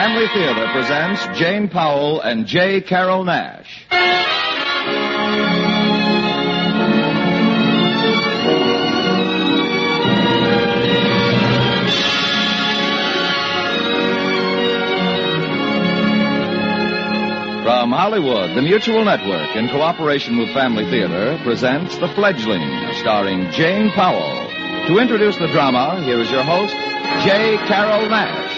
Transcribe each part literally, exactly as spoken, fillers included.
Family Theater presents Jane Powell and J. Carrol Naish. From Hollywood, the Mutual Network, in cooperation with Family Theater, presents The Fledgling, starring Jane Powell. To introduce the drama, here is your host, J. Carrol Naish.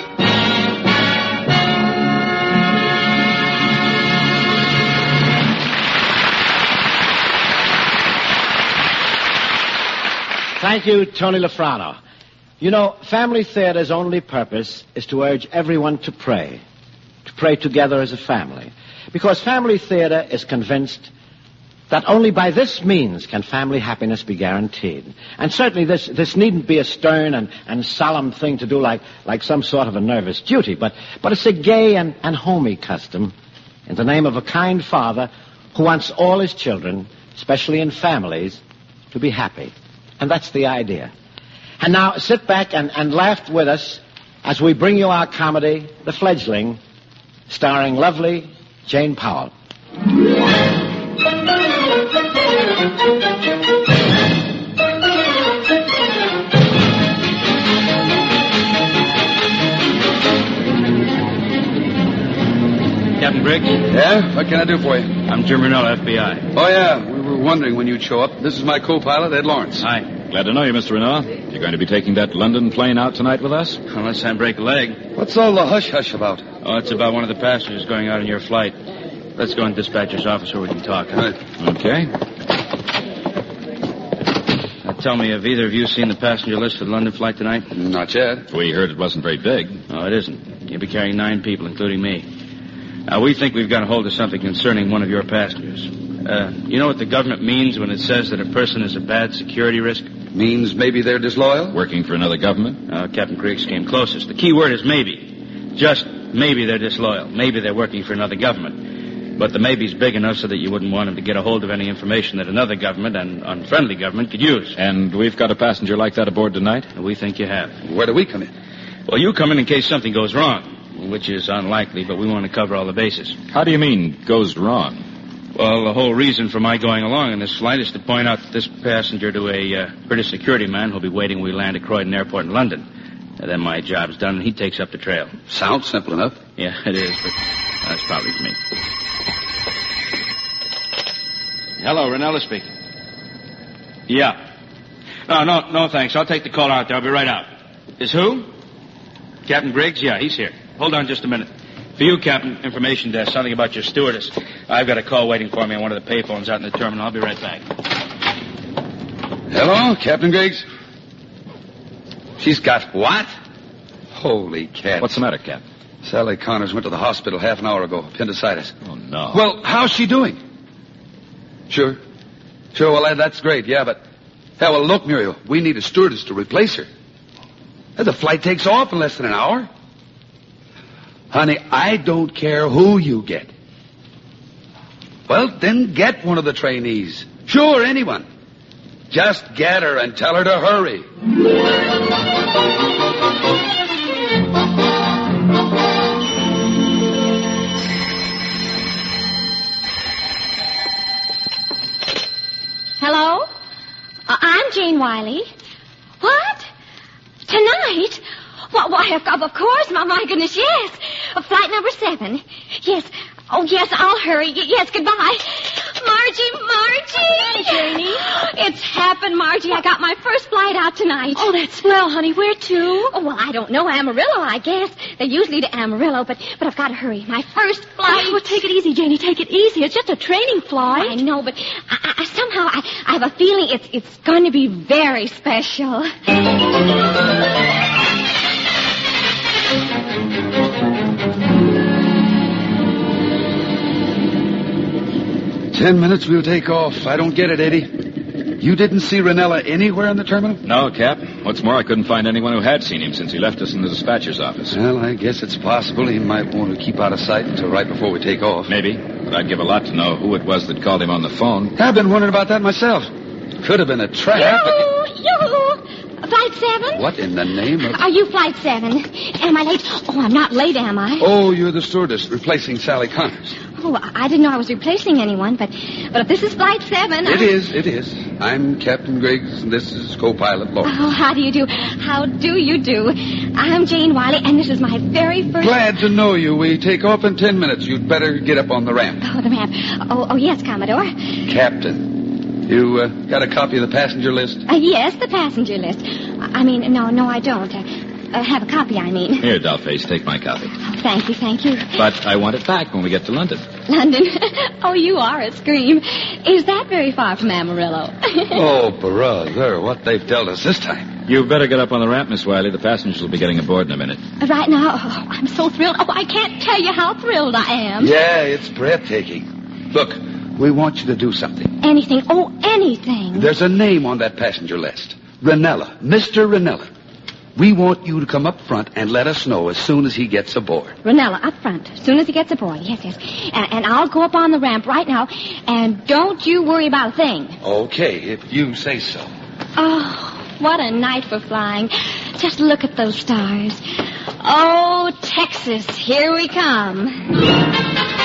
Thank you, Tony Lafrano. You know, Family Theater's only purpose is to urge everyone to pray, to pray together as a family. Because Family Theater is convinced that only by this means can family happiness be guaranteed. And certainly this, this needn't be a stern and, and solemn thing to do like, like some sort of a nervous duty, but, but it's a gay and, and homey custom in the name of a kind father who wants all his children, especially in families, to be happy. And that's the idea. And now sit back and, and laugh with us as we bring you our comedy, The Fledgling, starring lovely Jane Powell. Captain Briggs? Yeah? What can I do for you? I'm Jim Ranella, F B I. Oh, yeah. We were wondering when you'd show up. This is my co-pilot, Ed Lawrence. Hi. Glad to know you, Mister Ranella. You're going to be taking that London plane out tonight with us? Unless I break a leg. What's all the hush-hush about? Oh, it's about one of the passengers going out on your flight. Let's go in dispatcher's office where we can talk. Huh? Right. Okay. Now, tell me, have either of you seen the passenger list for the London flight tonight? Not yet. We heard it wasn't very big. No, it isn't. You'll be carrying nine people, including me. Now, we think we've got a hold of something concerning one of your passengers. Uh, you know what the government means when it says that a person is a bad security risk? Means maybe they're disloyal? Working for another government? Uh, Captain Griggs came closest. The key word is maybe. Just maybe they're disloyal. Maybe they're working for another government. But the maybe's big enough so that you wouldn't want him to get a hold of any information that another government, an unfriendly government, could use. And we've got a passenger like that aboard tonight? We think you have. Where do we come in? Well, you come in in case something goes wrong, which is unlikely, but we want to cover all the bases. How do you mean, goes wrong? Well, the whole reason for my going along in this flight is to point out this passenger to a uh, British security man who'll be waiting when we land at Croydon Airport in London. And then my job's done, and he takes up the trail. Sounds simple enough. Yeah, it is, but that's probably me. Hello, Ranella speaking. Yeah. No, no, no, thanks. I'll take the call out there. I'll be right out. Is who? Captain Griggs? Yeah, he's here. Hold on just a minute. For you, Captain, information desk, something about your stewardess. I've got a call waiting for me on one of the payphones out in the terminal. I'll be right back. Hello, Captain Griggs? She's got what? Holy cat. What's the matter, Cap? Sally Connors went to the hospital half an hour ago. Appendicitis. Oh, no. Well, how's she doing? Sure. Sure, well, that's great, yeah, but... Yeah, well, look, Muriel, we need a stewardess to replace her. The flight takes off in less than an hour. Honey, I don't care who you get. Well, then get one of the trainees. Sure, anyone. Just get her and tell her to hurry. Hello? Uh, I'm Jane Wiley. What? Tonight? Why, why, of, of course, my, my goodness, yes. Uh, flight number seven. Yes. Oh, yes, I'll hurry. Y- yes, goodbye. Margie, Margie! Janie? It's happened, Margie. I got my first flight out tonight. Oh, that's swell, honey. Where to? Oh, well, I don't know. Amarillo, I guess. They're usually to Amarillo, but, but I've got to hurry. My first flight. Oh, well, take it easy, Janie. Take it easy. It's just a training flight. I know, but I, I, somehow I, I have a feeling it's, it's going to be very special. Ten minutes, we'll take off. I don't get it, Eddie. You didn't see Ranella anywhere in the terminal? No, Cap. What's more, I couldn't find anyone who had seen him since he left us in the dispatcher's office. Well, I guess it's possible he might want to keep out of sight until right before we take off. Maybe. But I'd give a lot to know who it was that called him on the phone. I've been wondering about that myself. Could have been a trap. Yoo-hoo! Yoo-hoo! Flight seven? What in the name of... Are you Flight seven? Am I late? Oh, I'm not late, am I? Oh, you're the stewardess replacing Sally Connors. Oh, I didn't know I was replacing anyone, but but if this is Flight seven... It I... is, it is. I'm Captain Griggs, and this is co-pilot Lawrence. Oh, how do you do? How do you do? I'm Jane Wiley, and this is my very first... Glad to know you. We take off in ten minutes. You'd better get up on the ramp. Oh, the ramp. Oh, oh yes, Commodore. Captain, you uh, got a copy of the passenger list? Uh, yes, the passenger list. I mean, no, no, I don't. Uh, uh, have a copy, I mean. Here, Dollface, take my copy. Oh, thank you, thank you. But I want it back when we get to London. London? Oh, you are a scream. Is that very far from Amarillo? Oh, brother, what they've dealt us this time. You better get up on the ramp, Miss Wiley. The passengers will be getting aboard in a minute. Right now, oh, I'm so thrilled. Oh, I can't tell you how thrilled I am. Yeah, it's breathtaking. Look, we want you to do something. Anything. Oh, anything. There's a name on that passenger list. Ranella. Mister Ranella. We want you to come up front and let us know as soon as he gets aboard. Ranella, up front, as soon as he gets aboard. Yes, yes. And, and I'll go up on the ramp right now, and don't you worry about a thing. Okay, if you say so. Oh, what a night for flying. Just look at those stars. Oh, Texas, here we come.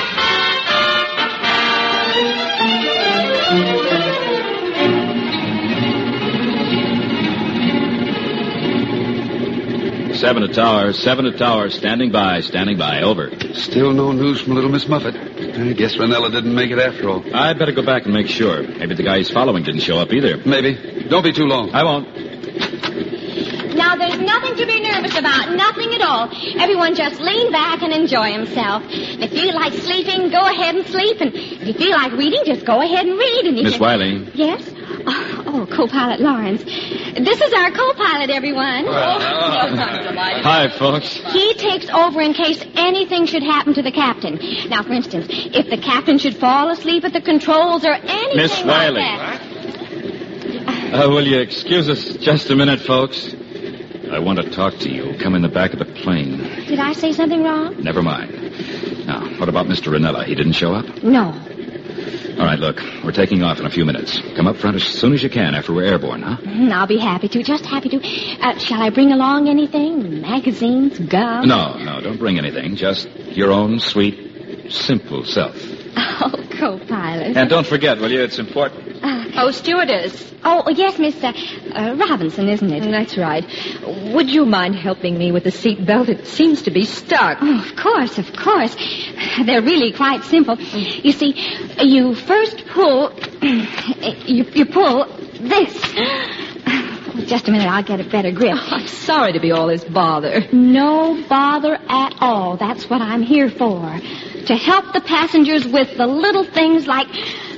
Seven to tower, seven to tower, standing by, standing by, over. Still no news from little Miss Muffet. I guess Ranella didn't make it after all. I'd better go back and make sure. Maybe the guy he's following didn't show up either. Maybe. Don't be too long. I won't. Now, there's nothing to be nervous about, nothing at all. Everyone just lean back and enjoy himself. If you feel like sleeping, go ahead and sleep. And if you feel like reading, just go ahead and read. And if Miss you... Wiley. Yes? Oh, oh, co-pilot Lawrence. This is our co-pilot, everyone. Hi, folks. He takes over in case anything should happen to the captain. Now, for instance, if the captain should fall asleep at the controls or anything Miss like Wiley. that. Uh, will you excuse us just a minute, folks? I want to talk to you. Come in the back of the plane. Did I say something wrong? Never mind. Now, what about Mister Ranella? He didn't show up? No. All right, look, we're taking off in a few minutes. Come up front as soon as you can after we're airborne, huh? Mm, I'll be happy to, just happy to. Uh, shall I bring along anything? Magazines, gum? No, no, don't bring anything. Just your own sweet, simple self. Oh, co-pilot. And don't forget, will you? It's important. Uh, oh, stewardess. Oh, yes, Miss uh, uh, Robinson, isn't it? That's right. Would you mind helping me with the seat belt? It seems to be stuck. Oh, of course, of course. They're really quite simple. You see, you first pull... you, you pull this. Just a minute, I'll get a better grip. Oh, I'm sorry to be all this bother. No bother at all. That's what I'm here for. To help the passengers with the little things like...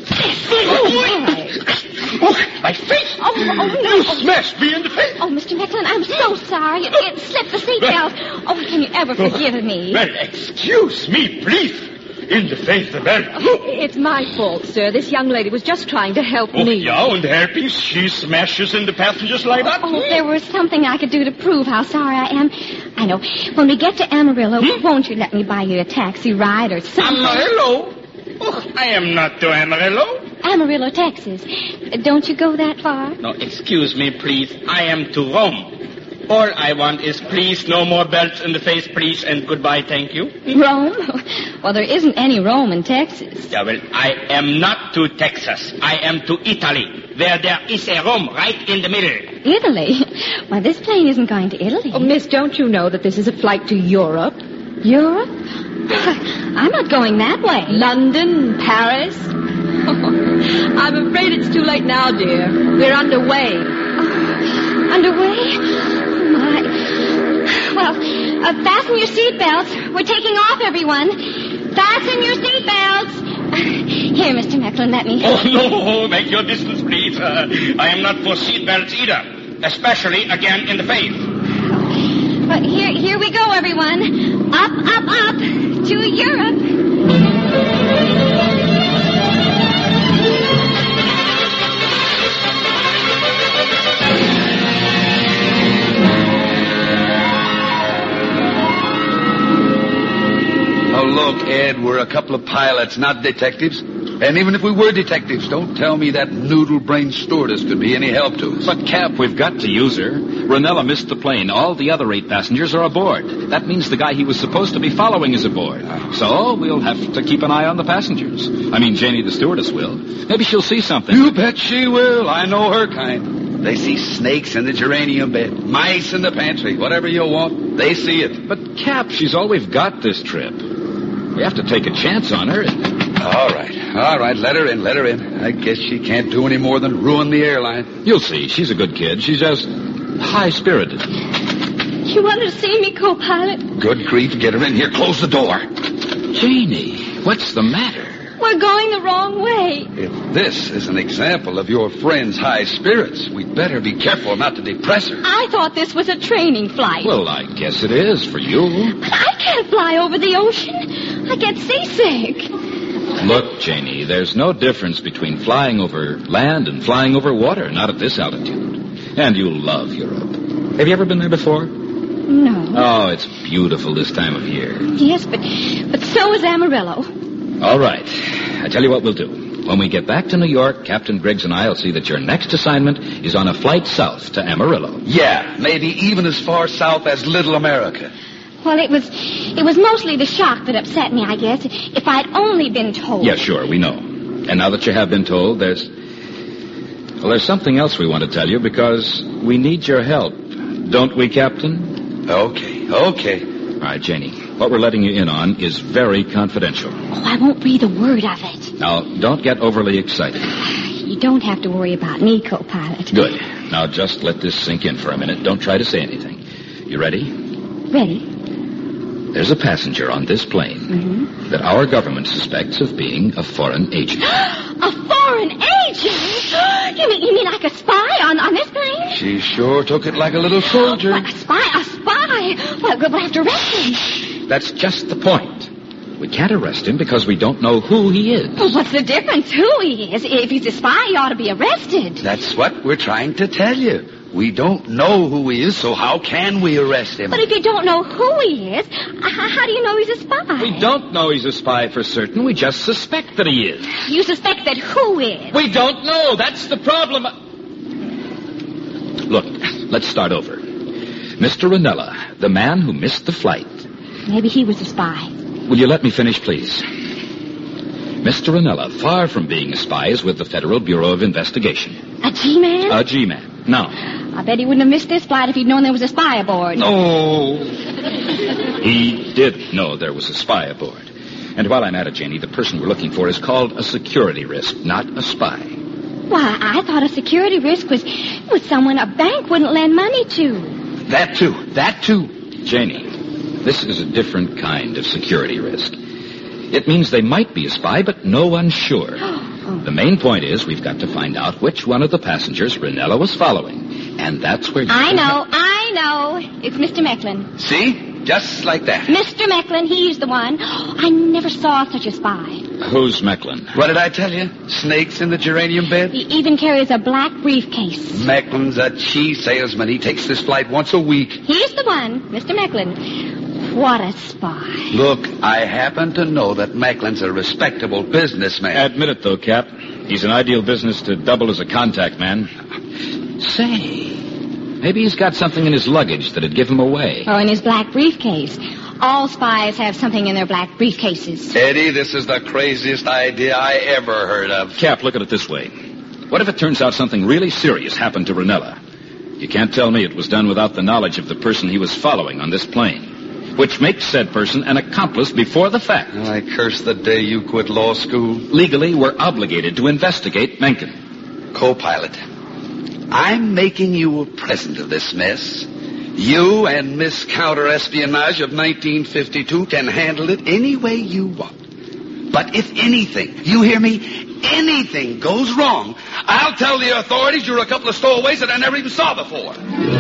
Oh, my face! Oh, oh, no. You smashed me in the face! Oh, Mister Mecklin, I'm so sorry. It, it slipped the seatbelt. Oh, can you ever forgive me? Well, excuse me, please. In the face, the belt. It's my fault, sir. This young lady was just trying to help Oh, me. yeah, and helping. She smashes into passengers like that. Oh, if there was something I could do to prove how sorry I am. I know. When we get to Amarillo, Hmm? won't you let me buy you a taxi ride or something? Amarillo? Oh, I am not to Amarillo. Amarillo, Texas. Don't you go that far? No, excuse me, please. I am to Rome. All I want is please, no more belts in the face, please, and goodbye, thank you. Rome? Well, there isn't any Rome in Texas. Yeah, well, I am not to Texas. I am to Italy, where there is a Rome right in the middle. Italy? Well, this plane isn't going to Italy. Oh, miss, don't you know that this is a flight to Europe? Europe? I'm not going that way. London, Paris? I'm afraid it's too late now, dear. We're underway. Oh, underway? Oh, my. Well, uh, fasten your seatbelts. We're taking off, everyone. Fasten your seatbelts. Here, Mister Mecklin, let me... Oh, no, make your distance, please. Uh, I am not for seatbelts either, especially again in the face. But here, here we go, everyone. Up, up, up to Europe. Oh, look, Ed, we're a couple of pilots, not detectives. And even if we were detectives, don't tell me that noodle-brained stewardess could be any help to us. But, Cap, we've got to use her. Ranella missed the plane. All the other eight passengers are aboard. That means the guy he was supposed to be following is aboard. So we'll have to keep an eye on the passengers. I mean, Janie the stewardess will. Maybe she'll see something. You bet she will. I know her kind. They see snakes in the geranium bed, mice in the pantry, whatever you want, they see it. But, Cap, she's all we've got this trip. We have to take a chance on her. All right, all right, let her in, let her in. I guess she can't do any more than ruin the airline. You'll see. She's a good kid. She's just high-spirited. You wanted to see me, co-pilot? Good grief, get her in here. Close the door. Janie, what's the matter? We're going the wrong way. If this is an example of your friend's high spirits, we'd better be careful not to depress her. I thought this was a training flight. Well, I guess it is for you. But I can't fly over the ocean. I get seasick. Look, Janie, there's no difference between flying over land and flying over water, not at this altitude. And you'll love Europe. Have you ever been there before? No. Oh, it's beautiful this time of year. Yes, but but so is Amarillo. All right. I tell you what we'll do. When we get back to New York, Captain Griggs and I will see that your next assignment is on a flight south to Amarillo. Yeah, maybe even as far south as Little America. Well, it was it was mostly the shock that upset me, I guess. If I'd only been told. Yeah, sure, we know. And now that you have been told, there's... Well, there's something else we want to tell you because we need your help. Don't we, Captain? Okay, okay. All right, Janie, what we're letting you in on is very confidential. Oh, I won't breathe a word of it. Now, don't get overly excited. You don't have to worry about me, co-pilot. Good. Now, just let this sink in for a minute. Don't try to say anything. You ready? Ready. There's a passenger on this plane Mm-hmm. that our government suspects of being a foreign agent. A foreign agent? You mean you mean like a spy on, on this plane? She sure took it like a little soldier. What, a spy? A spy? Well, we'll have to arrest him. That's just the point. We can't arrest him because we don't know who he is. Well, what's the difference who he is? If he's a spy, he ought to be arrested. That's what we're trying to tell you. We don't know who he is, so how can we arrest him? But if you don't know who he is, how, how do you know he's a spy? We don't know he's a spy for certain. We just suspect that he is. You suspect that who is? We don't know. That's the problem. Look, let's start over. Mister Ranella, the man who missed the flight. Maybe he was a spy. Will you let me finish, please? Mister Ranella, far from being a spy, is with the Federal Bureau of Investigation. A G-man? A G-man. Now, I bet he wouldn't have missed this flight if he'd known there was a spy aboard. No. He did know there was a spy aboard. And while I'm at it, Janie, the person we're looking for is called a security risk, not a spy. Why, I thought a security risk was, was someone a bank wouldn't lend money to. That too. That too. Janie, this is a different kind of security risk. It means they might be a spy, but no one's sure. Oh. The main point is we've got to find out which one of the passengers Ranella was following. And that's where you... I know, I know. It's Mister Mecklin. See? Just like that. Mister Mecklin, he's the one. I never saw such a spy. Who's Mecklin? What did I tell you? Snakes in the geranium bed? He even carries a black briefcase. Mecklin's a cheese salesman. He takes this flight once a week. He's the one, Mister Mecklin. What a spy. Look, I happen to know that Mecklin's a respectable businessman. Admit it, though, Cap. He's an ideal business to double as a contact man. Say, maybe he's got something in his luggage that'd give him away. Oh, in his black briefcase. All spies have something in their black briefcases. Eddie, this is the craziest idea I ever heard of. Cap, look at it this way. What if it turns out something really serious happened to Ranella? You can't tell me it was done without the knowledge of the person he was following on this plane, which makes said person an accomplice before the fact. Oh, I curse the day you quit law school. Legally, we're obligated to investigate Mencken. Co-pilot, I'm making you a present of this mess. You and Miss Counter-Espionage of nineteen fifty-two can handle it any way you want. But if anything, you hear me, anything goes wrong, I'll tell the authorities you're a couple of stowaways that I never even saw before.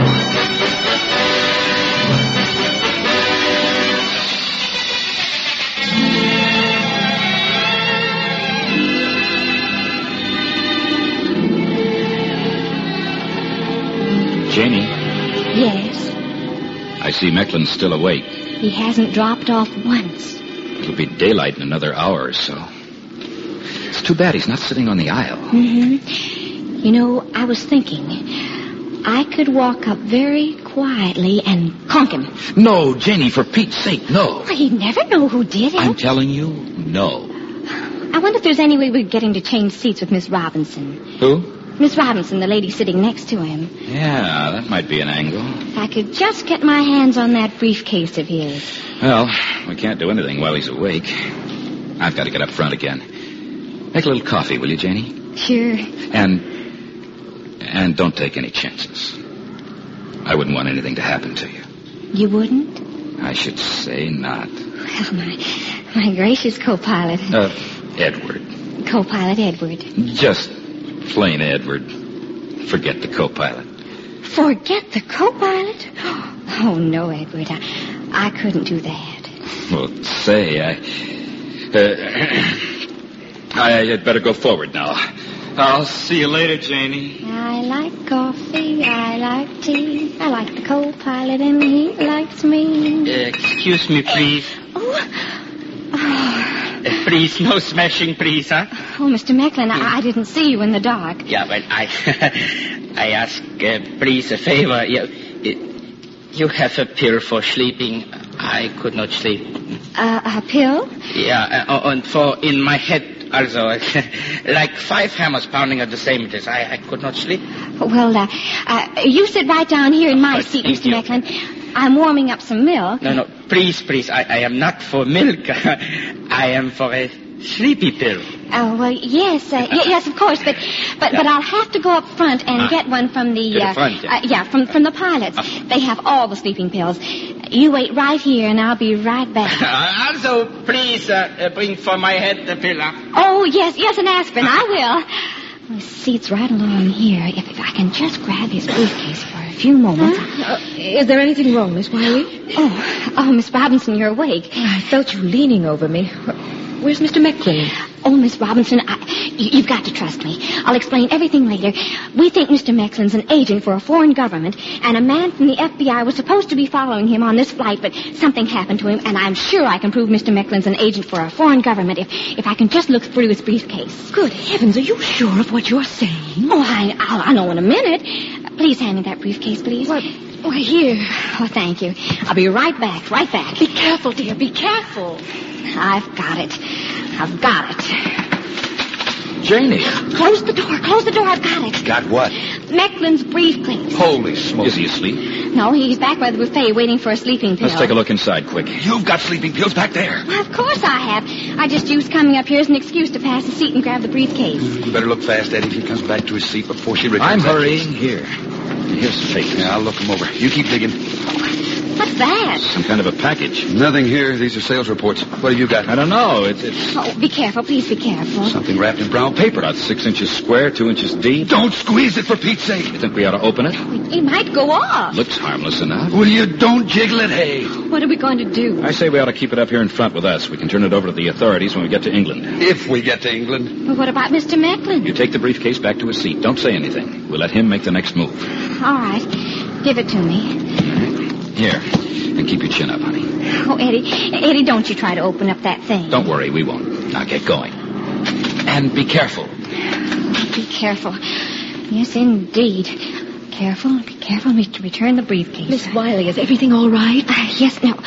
Janie? Yes. I see Mecklin's still awake. He hasn't dropped off once. It'll be daylight in another hour or so. It's too bad he's not sitting on the aisle. Mm-hmm. You know, I was thinking, I could walk up very quietly and conk him. No, Janie, for Pete's sake, no. Well, he'd never know who did it. I'm telling you, no. I wonder if there's any way we could get him to change seats with Miss Robinson. Who? Miss Robinson, the lady sitting next to him. Yeah, that might be an angle. If I could just get my hands on that briefcase of his. Well, we can't do anything while he's awake. I've got to get up front again. Make a little coffee, will you, Janie? Sure. And... and don't take any chances. I wouldn't want anything to happen to you. You wouldn't? I should say not. Well, my, my gracious, co-pilot. Uh, Edward. Co-pilot Edward. Just plain Edward. Forget the co-pilot. Forget the co-pilot? Oh, no, Edward. I, I couldn't do that. Well, say, I... Uh, I had better go forward now. I'll see you later, Janie. I like coffee, I like tea, I like the co-pilot and he likes me. Uh, excuse me, please. Oh. Oh. Uh, please, no smashing, please, huh? Oh, Mister Mecklin, I, I didn't see you in the dark. Yeah, well, I I ask, uh, please, a favor. You, you have a pill for sleeping. I could not sleep. Uh, a pill? Yeah, uh, and for in my head also. Like five hammers pounding at the same time. I, I could not sleep. Well, uh, uh, you sit right down here in my Oh, seat, thank Mister you. Mecklin. I'm warming up some milk. No, no, please, please. I, I am not for milk. I am for a sleepy pill. Oh, well, yes, uh, y- yes, of course, but but, but I'll have to go up front and Ah. get one from the... To the uh, front, yeah. uh, yeah, from, from the pilots. They have all the sleeping pills. You wait right here, and I'll be right back. Also, please uh, uh, bring for my head the pill. Huh? Oh, yes, yes, an aspirin, I will. The seat's right along here. If, if I can just grab his briefcase for a few moments. Uh, is there anything wrong, Miss Wiley? Oh, oh, Miss Robinson, you're awake. I felt you leaning over me. Where's Mister Mecklin? Oh, Miss Robinson, I, you, you've got to trust me. I'll explain everything later. We think Mister Mecklin's an agent for a foreign government, and a man from the F B I was supposed to be following him on this flight, but something happened to him, and I'm sure I can prove Mister Mecklin's an agent for a foreign government if, if I can just look through his briefcase. Good heavens, are you sure of what you're saying? Oh, I, I'll, I'll know in a minute. Please hand me that briefcase, please. What? Why, here. Oh, thank you. I'll be right back, right back. Be careful, dear. Be careful. I've got it. I've got it. Janie. Close the door. Close the door. I've got it. Got what? Mecklin's briefcase. Holy smoke. Is he asleep? No, he's back by the buffet waiting for a sleeping pill. Let's take a look inside, quick. You've got sleeping pills back there. Well, of course I have. I just used coming up here as an excuse to pass the seat and grab the briefcase. You better look fast, Eddie, if he comes back to his seat before she returns. I'm that hurrying. case. Here. Here's the papers. Yeah, I'll look him over. You keep digging. What's that? Some kind of a package. Nothing here. These are sales reports. What have you got? I don't know. It's, it's Oh, be careful. Please be careful. Something wrapped in brown paper. about six inches square, two inches deep. Don't squeeze it, for Pete's sake. You think we ought to open it? It might go off. Looks harmless enough. Will you don't jiggle it, hey? What are we going to do? I say we ought to keep it up here in front with us. We can turn it over to the authorities when we get to England. If we get to England. Well, what about Mister Mecklin? You take the briefcase back to his seat. Don't say anything. We'll let him make the next move. All right. Give it to me. Here. And keep your chin up, honey. Oh, Eddie. Eddie, don't you try to open up that thing. Don't worry, we won't. Now get going. And be careful. Be careful. Yes, indeed. Careful. Be careful to return the briefcase. Miss Wiley, is everything all right? Uh, yes, no. Uh,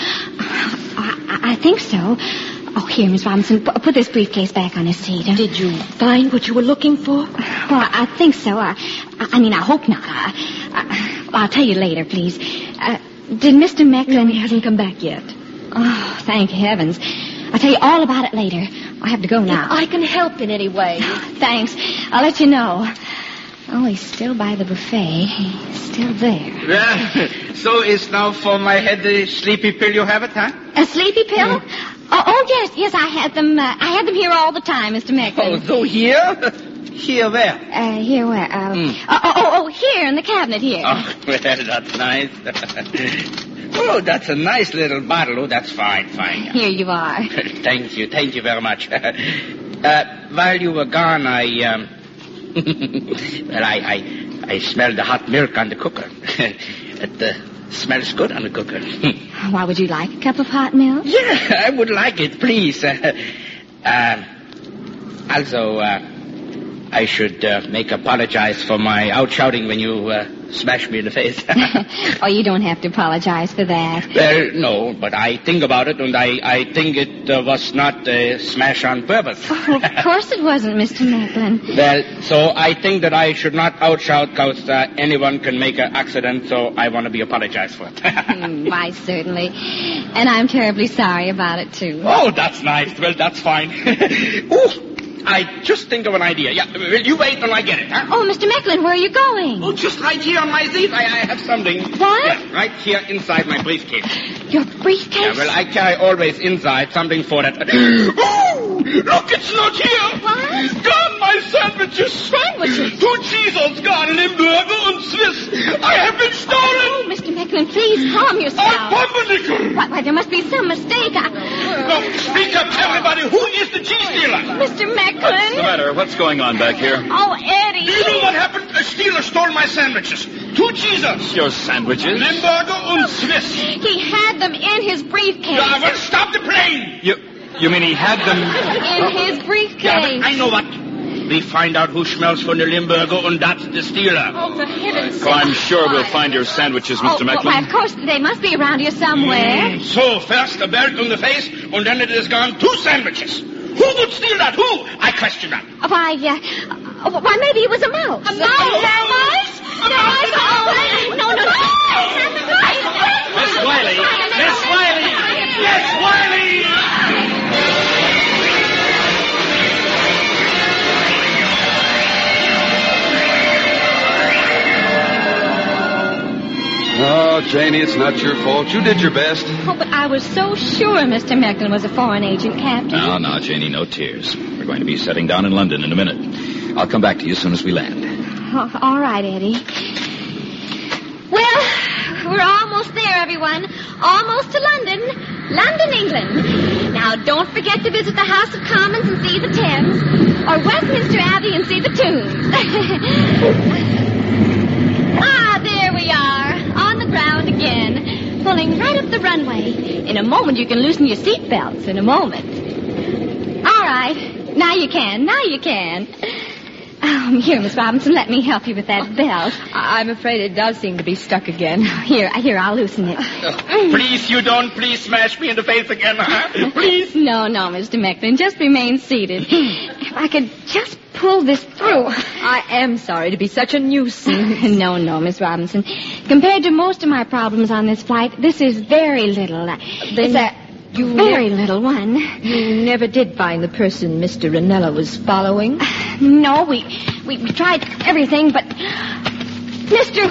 I, I think so. Oh, here, Miss Robinson, p- put this briefcase back on his seat. Huh? Did you find what you were looking for? Well, I think so. I, I mean, I hope not. I, I, I'll tell you later, please. Uh, did Mister Mecklin... No, he hasn't come back yet. Oh, thank heavens. I'll tell you all about it later. I have to go now. If I can help in any way. Thanks. I'll let you know. Oh, he's still by the buffet. He's still there. Well, so is now for my head the sleepy pill you have it, huh? A sleepy pill? Oh, oh, yes, yes, I had them. Uh, I had them here all the time, Mister Oh, Mecklin. so here? Here where? Uh, here where? Uh, Mm. oh, oh, oh, here in the cabinet here. Oh, well, that's nice. Oh, that's a nice little bottle. Oh, that's fine, fine. Here you are. Thank you, thank you very much. Uh, while you were gone, I, um... well, I, I, I smelled the hot milk on the cooker. It uh, smells good on the cooker. Why, would you like a cup of hot milk? Yeah, I would like it, please. Uh, uh, also, uh, I should uh, make apologize for my out-shouting when you uh, smashed me in the face. Oh, you don't have to apologize for that. Well, no, but I think about it, and I, I think it uh, was not a smash on purpose. Oh, of course it wasn't, Mister Macklin. Well, so I think that I should not outshout because uh, anyone can make an accident, so I want to be apologized for it. Mm, why, certainly. And I'm terribly sorry about it, too. Oh, that's nice. Well, that's fine. Ooh. I just think of an idea. Yeah, will you wait till I get it, huh? Oh, Mister Macklin, where are you going? Oh, just right here on my seat. I, I have something. What? Yeah, right here inside my briefcase. Your briefcase? Yeah, well, I carry always inside something for that. Oh, look, it's not here. What? Gone, my sandwiches. Sandwiches? Two cheeses gone, Limburger and Swiss. I have been stolen. Oh, Mister Macklin, please calm yourself. A pumpernickel. Why, why, there must be some mistake. I... No, speak up, everybody. Who is the cheese stealer? Mister Macklin. What's the matter? What's going on back here? Oh, Eddie. Do you know what happened? A stealer stole my sandwiches. Two cheeses. Your sandwiches? Limburger and Swiss. He had them in his briefcase. Yeah, well, stop the plane. You, you mean he had them? In his briefcase. Yeah, but I know what. We find out who smells for the Limburger, and that's the stealer. Oh, for heaven's sake. Oh, I'm sure we'll find your sandwiches, Mister Oh, well, Macklin. why, of course, they must be around here somewhere. Mm, so, first a belt on the face, and then it is gone two sandwiches. Who would steal that? Who? I question that. Oh, why, uh, oh, why, maybe it was a mouse. A A mouse? mouse? A mouse? Oh, no, no, no. Miss Wiley! Miss Wiley! Miss Wiley! Oh, Janie, it's not your fault. You did your best. Oh, but I was so sure Mister Macklin was a foreign agent, Captain. No, no, Janie, no tears. We're going to be setting down in London in a minute. I'll come back to you as soon as we land. Oh, all right, Eddie. Well, we're almost there, everyone. Almost to London. London, England. Now, don't forget to visit the House of Commons and see the Thames, or Westminster Abbey and see the Tombs. Ah, there we are, on the ground again, pulling right up the runway. In a moment, you can loosen your seatbelts. In a moment. All right. Now you can. Now you can. Um, here, Miss Robinson, let me help you with that belt. I'm afraid it does seem to be stuck again. Here, here, I'll loosen it. Please, you don't please smash me in the face again, huh? Please. No, no, Mister Macklin, just remain seated. If I could just pull this through. I am sorry to be such a nuisance. No, no, Miss Robinson. Compared to most of my problems on this flight, this is very little. It's a you very ne- little one. You never did find the person Mister Ranella was following? No, we, we we tried everything, but Mister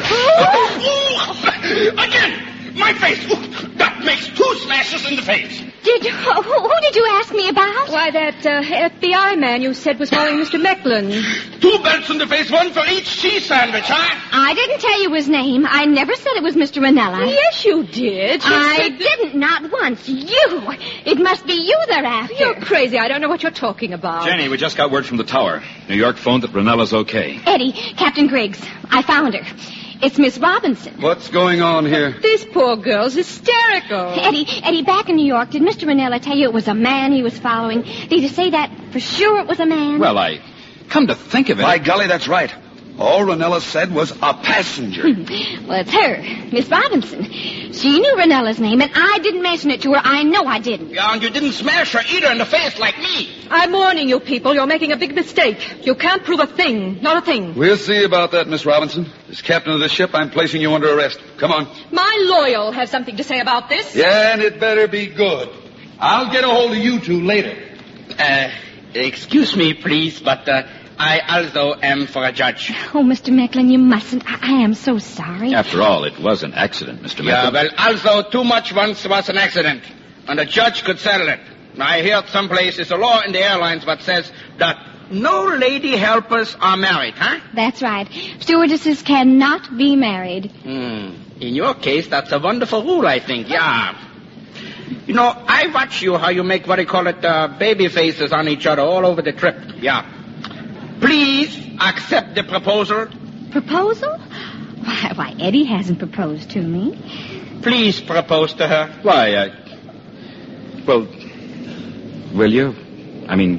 Again! My face! Ooh, that makes two smashes in the face. Did you, who, who did you ask me about? Why, that uh, F B I man you said was following Mister Macklin. Two belts in the face, one for each cheese sandwich, huh? I didn't tell you his name. I never said it was Mister Ranella. Yes, you did. You I said that- didn't, not once. You. It must be you they're after. You're crazy. I don't know what you're talking about. Jenny, we just got word from the tower. New York phoned that Ranella's okay. Eddie, Captain Griggs, I found her. It's Miss Robinson. What's going on here? This poor girl's hysterical. Eddie, Eddie, back in New York, did Mister Ranella tell you it was a man he was following? Did he say that for sure it was a man? Well, I... Come to think of it... By golly, that's right. All Ranella said was a passenger. Well, it's her, Miss Robinson. She knew Ranella's name, and I didn't mention it to her. I know I didn't. Yeah, and you didn't smash her either in the face like me. I'm warning you people, you're making a big mistake. You can't prove a thing, not a thing. We'll see about that, Miss Robinson. As captain of the ship, I'm placing you under arrest. Come on. My lawyer will have something to say about this. Yeah, and it better be good. I'll get a hold of you two later. Uh, excuse me, please, but uh, I also am for a judge. Oh, Mister Macklin, you mustn't. I, I am so sorry. After all, it was an accident, Mister Yeah, Macklin. well, also too much once was an accident, and a judge could settle it. I heard someplace there's a law in the airlines that says that no lady helpers are married, huh? That's right. Stewardesses cannot be married. Hmm. In your case, that's a wonderful rule, I think. Yeah. You know, I watch you how you make what they call it uh, baby faces on each other all over the trip. Yeah. Please accept the proposal. Proposal? Why, why, Eddie hasn't proposed to me. Please propose to her. Why, I... Well, will you? I mean,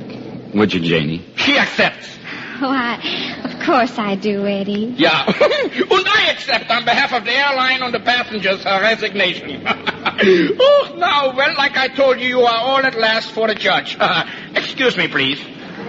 Would you, Janie? She accepts. Oh, I, of course I do, Eddie. Yeah. And I accept on behalf of the airline and the passengers her resignation. Oh, now, well, like I told you, you are all at last for the judge. Excuse me, please.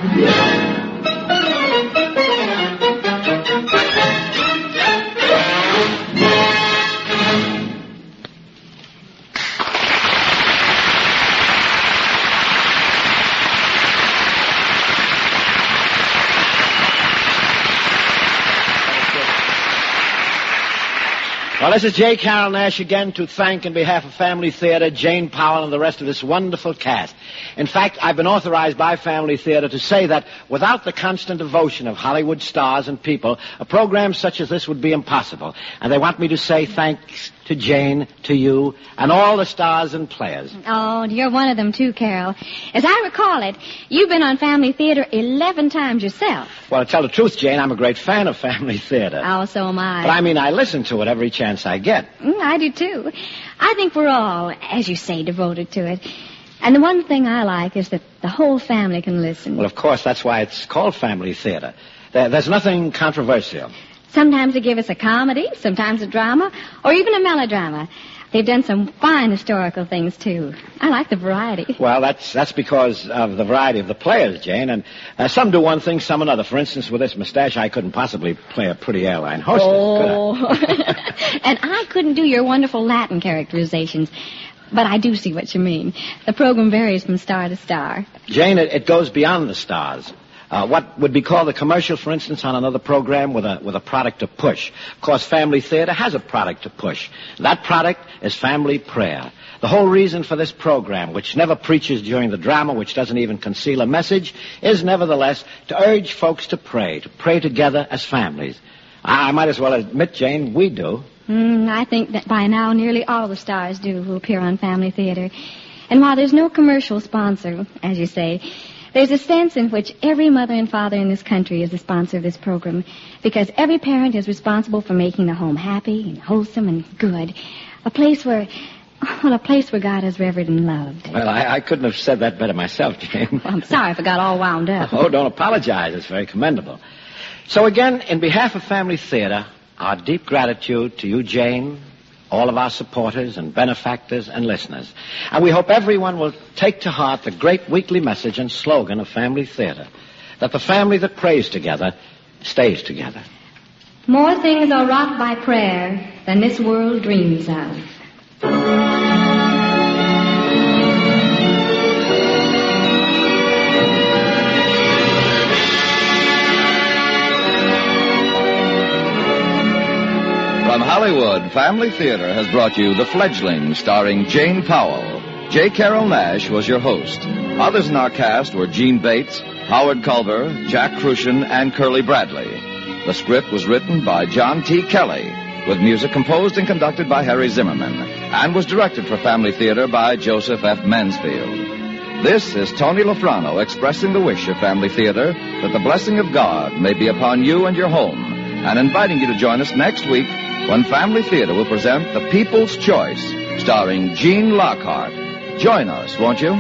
Well, this is J. Carrol Naish again to thank, in behalf of Family Theater, Jane Powell and the rest of this wonderful cast. In fact, I've been authorized by Family Theater to say that without the constant devotion of Hollywood stars and people, a program such as this would be impossible. And they want me to say thanks to Jane, to you, and all the stars and players. Oh, you're one of them, too, Carol. As I recall it, you've been on Family Theater eleven times yourself. Well, to tell the truth, Jane, I'm a great fan of Family Theater. Oh, so am I. But I mean, I listen to it every chance I get. Mm, I do, too. I think we're all, as you say, devoted to it. And the one thing I like is that the whole family can listen. Well, of course, that's why it's called Family Theater. There, there's nothing controversial. Sometimes they give us a comedy, sometimes a drama, or even a melodrama. They've done some fine historical things, too. I like the variety. Well, that's that's because of the variety of the players, Jane. And uh, some do one thing, some another. For instance, with this mustache, I couldn't possibly play a pretty airline hostess, oh. could I? And I couldn't do your wonderful Latin characterizations. But I do see what you mean. The program varies from star to star. Jane, it, it goes beyond the stars. Uh, what would be called a commercial, for instance, on another program with a with a product to push. Of course, Family Theater has a product to push. That product is Family Prayer. The whole reason for this program, which never preaches during the drama, which doesn't even conceal a message, is nevertheless to urge folks to pray, to pray together as families. I, I might as well admit, Jane, we do. Mm, I think that by now nearly all the stars do who appear on Family Theater. And while there's no commercial sponsor, as you say, there's a sense in which every mother and father in this country is the sponsor of this program, because every parent is responsible for making the home happy and wholesome and good. A place where, well, a place where God is revered and loved. Well, I, I couldn't have said that better myself, Jane. Well, I'm sorry if I got all wound up. Oh, don't apologize. It's very commendable. So again, in behalf of Family Theater, our deep gratitude to you, Jane, all of our supporters and benefactors and listeners. And we hope everyone will take to heart the great weekly message and slogan of Family Theater, that the family that prays together stays together. More things are wrought by prayer than this world dreams of. From Hollywood, Family Theater has brought you The Fledgling, starring Jane Powell. J. Carrol Naish was your host. Others in our cast were Gene Bates, Howard Culver, Jack Crucian, and Curly Bradley. The script was written by John T. Kelly, with music composed and conducted by Harry Zimmerman, and was directed for Family Theater by Joseph F. Mansfield. This is Tony Lafrano expressing the wish of Family Theater that the blessing of God may be upon you and your home, and inviting you to join us next week when Family Theater will present The People's Choice, starring Gene Lockhart. Join us, won't you?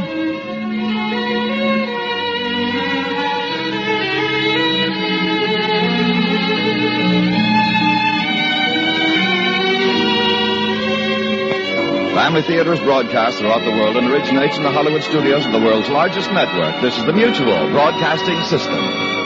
Family Theater is broadcast throughout the world and originates in the Hollywood studios of the world's largest network. This is the Mutual Broadcasting System.